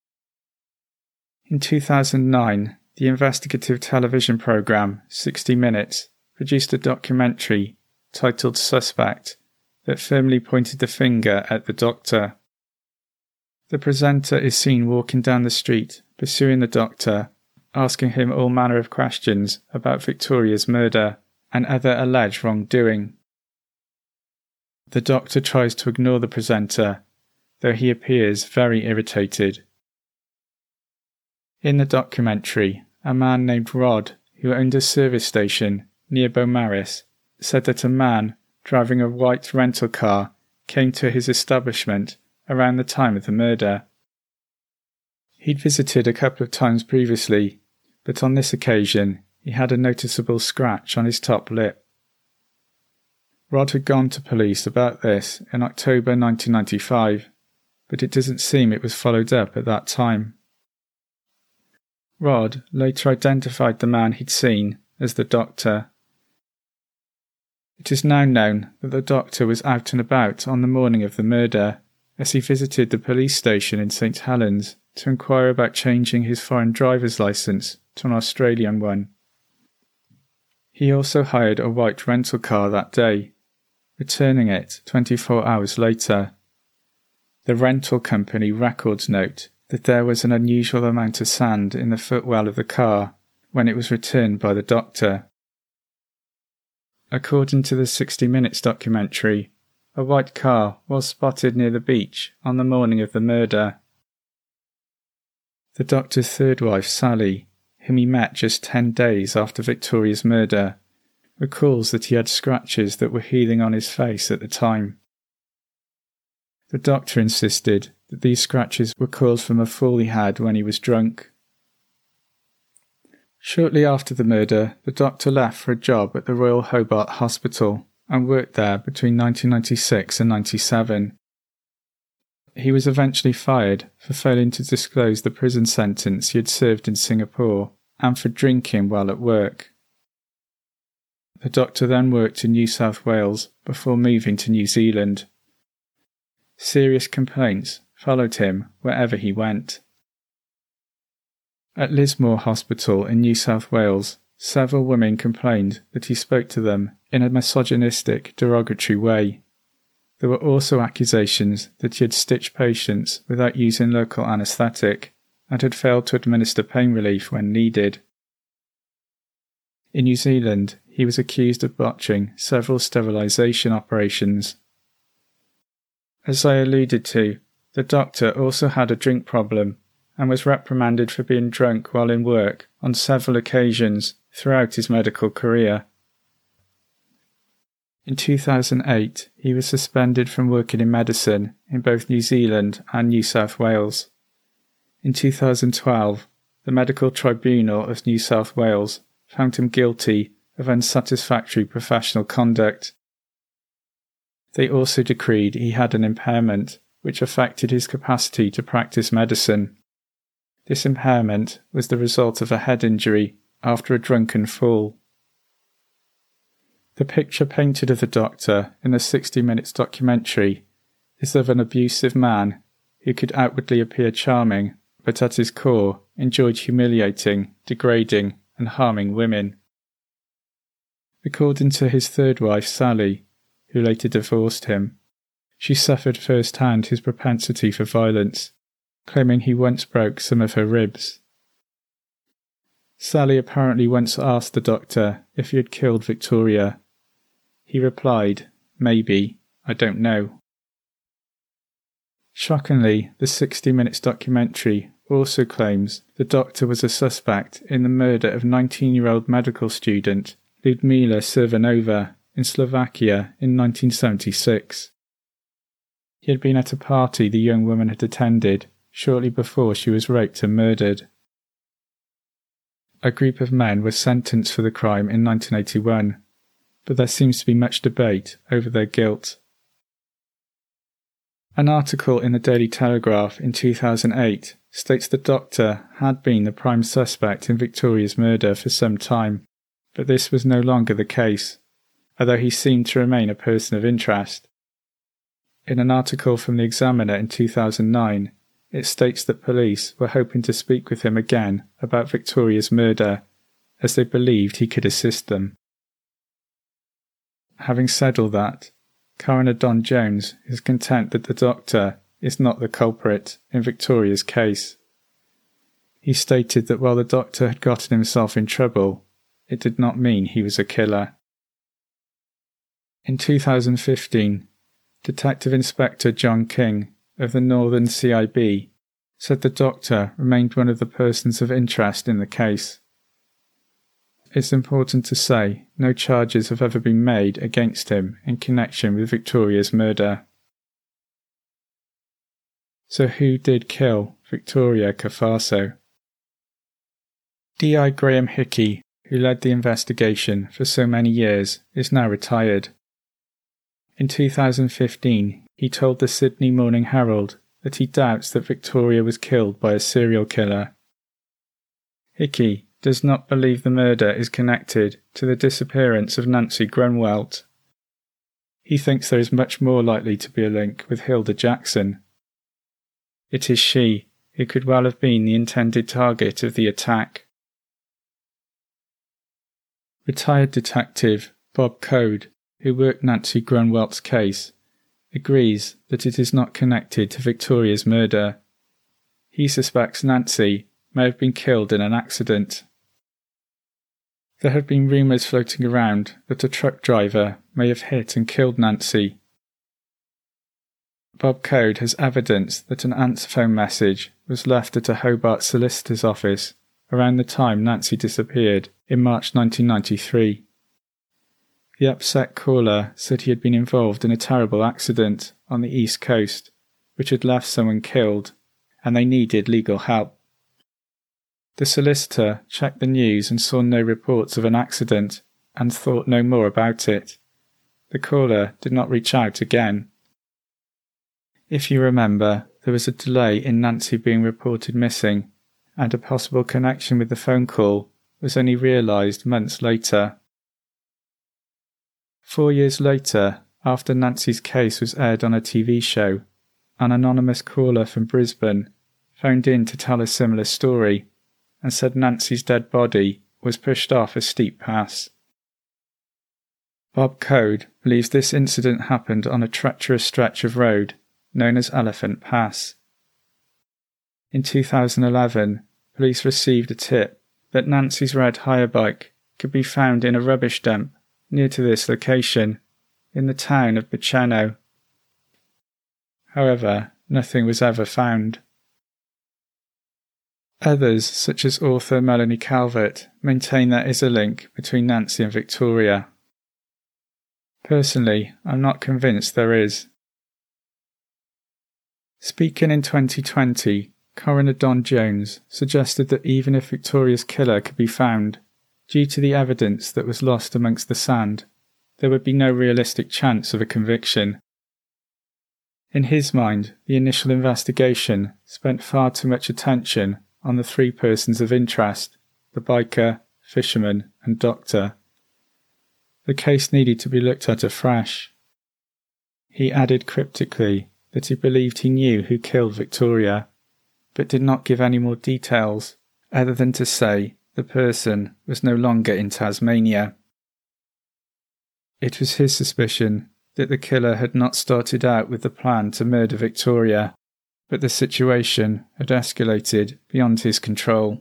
In two thousand nine, the investigative television programme sixty minutes produced a documentary titled Suspect that firmly pointed the finger at the Doctor. The presenter is seen walking down the street, pursuing the Doctor, asking him all manner of questions about Victoria's murder and other alleged wrongdoing. The Doctor tries to ignore the presenter, though he appears very irritated. In the documentary, a man named Rod, who owned a service station near Beaumaris, said that a man driving a white rental car came to his establishment around the time of the murder. He'd visited a couple of times previously, but on this occasion he had a noticeable scratch on his top lip. Rod had gone to police about this in October nineteen ninety-five, but it doesn't seem it was followed up at that time. Rod later identified the man he'd seen as the Doctor. It is now known that the Doctor was out and about on the morning of the murder, as he visited the police station in Saint Helens to inquire about changing his foreign driver's licence to an Australian one. He also hired a white rental car that day, returning it twenty-four hours later. The rental company records note that there was an unusual amount of sand in the footwell of the car when it was returned by the Doctor. According to the sixty minutes documentary, a white car was spotted near the beach on the morning of the murder. The Doctor's third wife, Sally, whom he met just ten days after Victoria's murder, recalls that he had scratches that were healing on his face at the time. The Doctor insisted that these scratches were caused from a fall he had when he was drunk. Shortly after the murder, the doctor left for a job at the Royal Hobart Hospital and worked there between nineteen ninety-six and ninety-seven. He was eventually fired for failing to disclose the prison sentence he had served in Singapore and for drinking while at work. The doctor then worked in New South Wales before moving to New Zealand. Serious complaints followed him wherever he went. At Lismore Hospital in New South Wales, several women complained that he spoke to them in a misogynistic, derogatory way. There were also accusations that he had stitched patients without using local anaesthetic and had failed to administer pain relief when needed. In New Zealand, he was accused of botching several sterilisation operations. As I alluded to, the doctor also had a drink problem and was reprimanded for being drunk while in work on several occasions throughout his medical career. In two thousand eight, he was suspended from working in medicine in both New Zealand and New South Wales. In two thousand twelve, the Medical Tribunal of New South Wales found him guilty of unsatisfactory professional conduct. They also decreed he had an impairment which affected his capacity to practice medicine. This impairment was the result of a head injury after a drunken fall. The picture painted of the doctor in the sixty minutes documentary is of an abusive man who could outwardly appear charming, but at his core enjoyed humiliating, degrading, and harming women. According to his third wife, Sally, who later divorced him, she suffered firsthand his propensity for violence, claiming he once broke some of her ribs. Sally apparently once asked the doctor if he had killed Victoria. He replied, "Maybe, I don't know." Shockingly, the sixty minutes documentary also claims the doctor was a suspect in the murder of nineteen-year-old medical student Ludmila Servanova in Slovakia in nineteen seventy-six. He had been at a party the young woman had attended shortly before she was raped and murdered. A group of men were sentenced for the crime in nineteen eighty-one, but there seems to be much debate over their guilt. An article in the Daily Telegraph in two thousand eight states the doctor had been the prime suspect in Victoria's murder for some time, but this was no longer the case, although he seemed to remain a person of interest. In an article from the Examiner in two thousand nine, it states that police were hoping to speak with him again about Victoria's murder, as they believed he could assist them. Having said all that, Coroner Don Jones is content that the doctor is not the culprit in Victoria's case. He stated that while the doctor had gotten himself in trouble, it did not mean he was a killer. In two thousand fifteen, Detective Inspector John King of the Northern C I B said the doctor remained one of the persons of interest in the case. It's important to say no charges have ever been made against him in connection with Victoria's murder. So who did kill Victoria Cafasso? D I Graham Hickey, who led the investigation for so many years, is now retired. In two thousand fifteen, he told the Sydney Morning Herald that he doubts that Victoria was killed by a serial killer. Hickey does not believe the murder is connected to the disappearance of Nancy Grunwald. He thinks there is much more likely to be a link with Hilda Jackson. It is she who could well have been the intended target of the attack. Retired detective Bob Code, who worked Nancy Grunwald's case, agrees that it is not connected to Victoria's murder. He suspects Nancy may have been killed in an accident. There have been rumours floating around that a truck driver may have hit and killed Nancy. Bob Code has evidence that an answer phone message was left at a Hobart solicitor's office around the time Nancy disappeared in March nineteen ninety-three. The upset caller said he had been involved in a terrible accident on the East Coast, which had left someone killed, and they needed legal help. The solicitor checked the news and saw no reports of an accident and thought no more about it. The caller did not reach out again. If you remember, there was a delay in Nancy being reported missing, and a possible connection with the phone call was only realised months later. Four years later, after Nancy's case was aired on a T V show, an anonymous caller from Brisbane phoned in to tell a similar story and said Nancy's dead body was pushed off a steep pass. Bob Code believes this incident happened on a treacherous stretch of road known as Elephant Pass. In two thousand eleven, police received a tip that Nancy's red hire bike could be found in a rubbish dump near to this location, in the town of Baceno. However, nothing was ever found. Others, such as author Melanie Calvert, maintain there is a link between Nancy and Victoria. Personally, I'm not convinced there is. Speaking in twenty twenty, Coroner Don Jones suggested that even if Victoria's killer could be found, due to the evidence that was lost amongst the sand, there would be no realistic chance of a conviction. In his mind, the initial investigation spent far too much attention on the three persons of interest, the biker, fisherman, and doctor. The case needed to be looked at afresh. He added cryptically that he believed he knew who killed Victoria, but did not give any more details, other than to say the person was no longer in Tasmania. It was his suspicion that the killer had not started out with the plan to murder Victoria, but the situation had escalated beyond his control.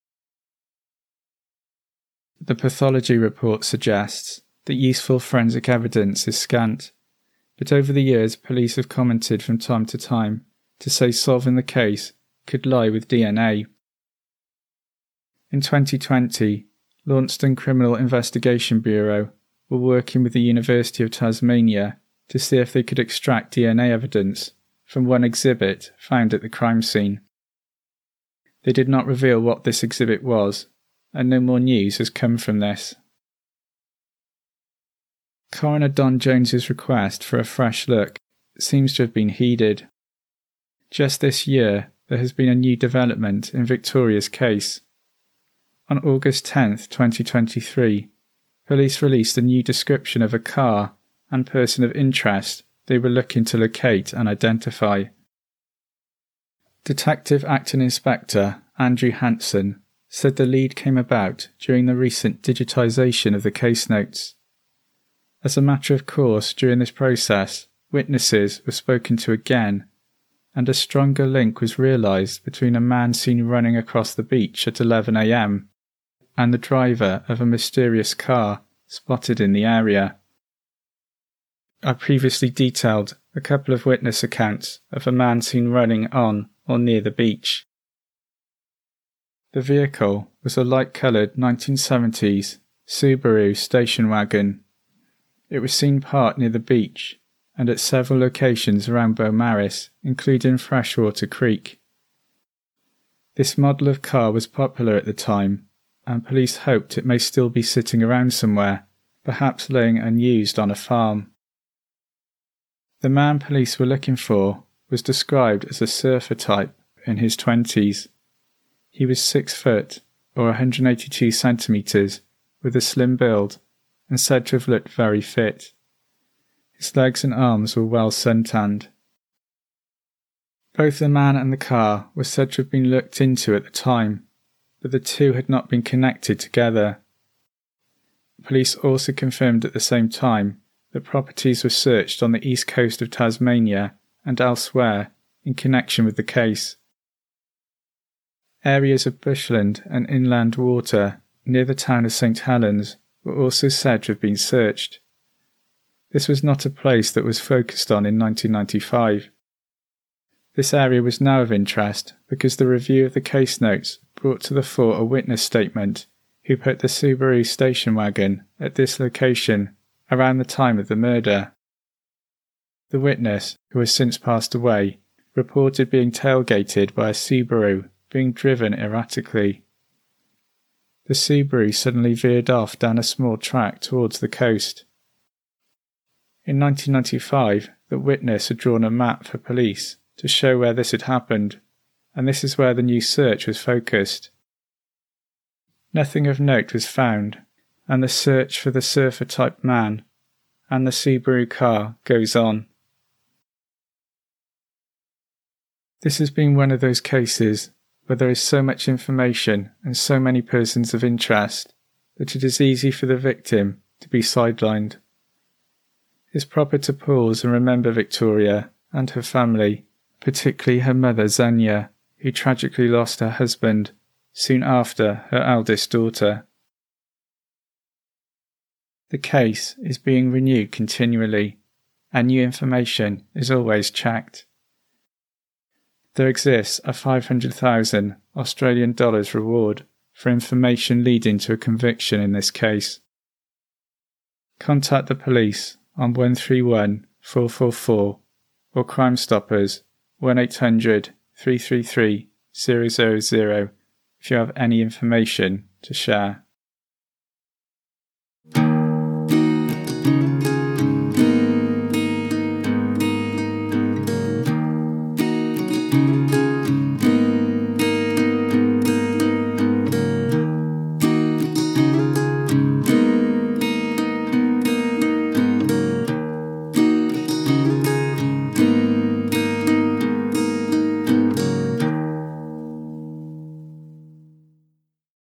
The pathology report suggests that useful forensic evidence is scant, but over the years police have commented from time to time to say solving the case could lie with D N A. In twenty twenty, Launceston Criminal Investigation Bureau were working with the University of Tasmania to see if they could extract D N A evidence from one exhibit found at the crime scene. They did not reveal what this exhibit was, and no more news has come from this. Coroner Don Jones's request for a fresh look seems to have been heeded. Just this year, there has been a new development in Victoria's case. On August tenth, twenty twenty-three, police released a new description of a car and person of interest they were looking to locate and identify. Detective Acting Inspector Andrew Hanson said the lead came about during the recent digitisation of the case notes. As a matter of course, during this process, witnesses were spoken to again, and a stronger link was realised between a man seen running across the beach at eleven a m and the driver of a mysterious car spotted in the area. I previously detailed a couple of witness accounts of a man seen running on or near the beach. The vehicle was a light-coloured nineteen seventies Subaru station wagon. It was seen parked near the beach and at several locations around Beaumaris, including Freshwater Creek. This model of car was popular at the time, and police hoped it may still be sitting around somewhere, perhaps laying unused on a farm. The man police were looking for was described as a surfer type in his twenties. He was six foot, or one hundred eighty-two centimetres, with a slim build, and said to have looked very fit. His legs and arms were well suntanned. Both the man and the car were said to have been looked into at the time, but the two had not been connected together. Police also confirmed at the same time that properties were searched on the east coast of Tasmania and elsewhere in connection with the case. Areas of bushland and inland water near the town of Saint Helens were also said to have been searched. This was not a place that was focused on in nineteen ninety-five. This area was now of interest because the review of the case notes brought to the fore a witness statement who put the Subaru station wagon at this location around the time of the murder. The witness, who has since passed away, reported being tailgated by a Subaru being driven erratically the Subaru suddenly veered off down a small track towards the coast. In nineteen ninety-five, the witness had drawn a map for police to show where this had happened, and this is where the new search was focused. Nothing of note was found, and the search for the surfer-type man and the Subaru car goes on. This has been one of those cases where there is so much information and so many persons of interest that it is easy for the victim to be sidelined. It's proper to pause and remember Victoria and her family, particularly her mother Zanya, who tragically lost her husband soon after her eldest daughter. The case is being renewed continually, and new information is always checked. There exists a five hundred thousand Australian dollars reward for information leading to a conviction in this case. Contact the police on one three one, four four four or Crime Stoppers one eight hundred, three three three, zero zero zero if you have any information to share.